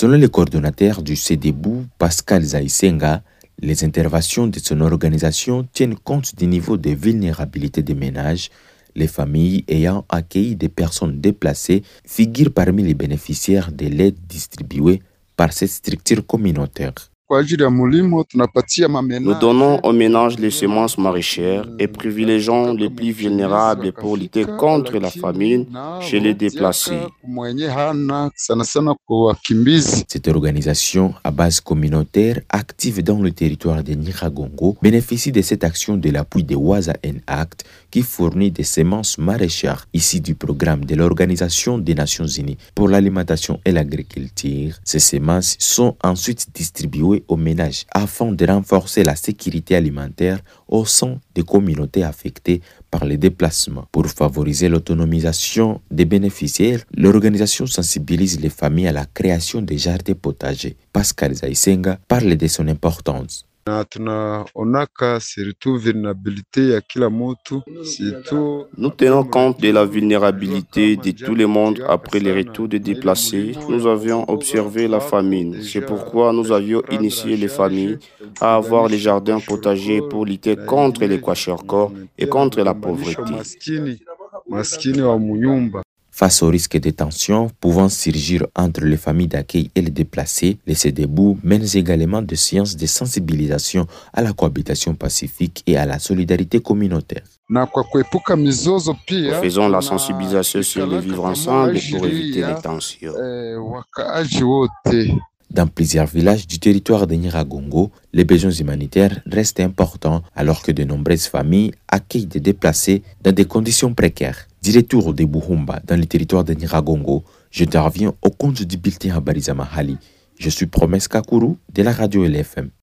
Selon le coordonnateur du CDBU, Pascal Zaïsenga, les interventions de son organisation tiennent compte du niveau de vulnérabilité des ménages. Les familles ayant accueilli des personnes déplacées figurent parmi les bénéficiaires de l'aide distribuée par cette structure communautaire. Nous donnons aux ménages les semences maraîchères et privilégions les plus vulnérables pour lutter contre la famine chez les déplacés. Cette organisation à base communautaire active dans le territoire de Nyiragongo bénéficie de cette action de l'appui de Waza Act qui fournit des semences maraîchères issues du programme de l'Organisation des Nations Unies pour l'alimentation et l'agriculture. Ces semences sont ensuite distribuées aux ménages afin de renforcer la sécurité alimentaire au sein des communautés affectées par les déplacements. Pour favoriser l'autonomisation des bénéficiaires, l'organisation sensibilise les familles à la création des jardins potagers. Pascal Zaïsenga parle de son importance. Nous tenons compte de la vulnérabilité de tout le monde après le retour des déplacés. Nous avions observé la famine. C'est pourquoi nous avions initié les familles à avoir les jardins potagers pour lutter contre les kwashiorkor et contre la pauvreté. Face au risque de tensions pouvant surgir entre les familles d'accueil et les déplacés, les CDBU mènent également des séances de sensibilisation à la cohabitation pacifique et à la solidarité communautaire. Nous faisons la sensibilisation sur le vivre ensemble pour éviter les tensions. Dans plusieurs villages du territoire de Nyiragongo, les besoins humanitaires restent importants alors que de nombreuses familles accueillent des déplacés dans des conditions précaires. Du retour de Buhumba dans le territoire de Nyiragongo, j'interviens au compte du bulletin Habari za Mahali. Je suis Promesse Kakuru de la radio LFM.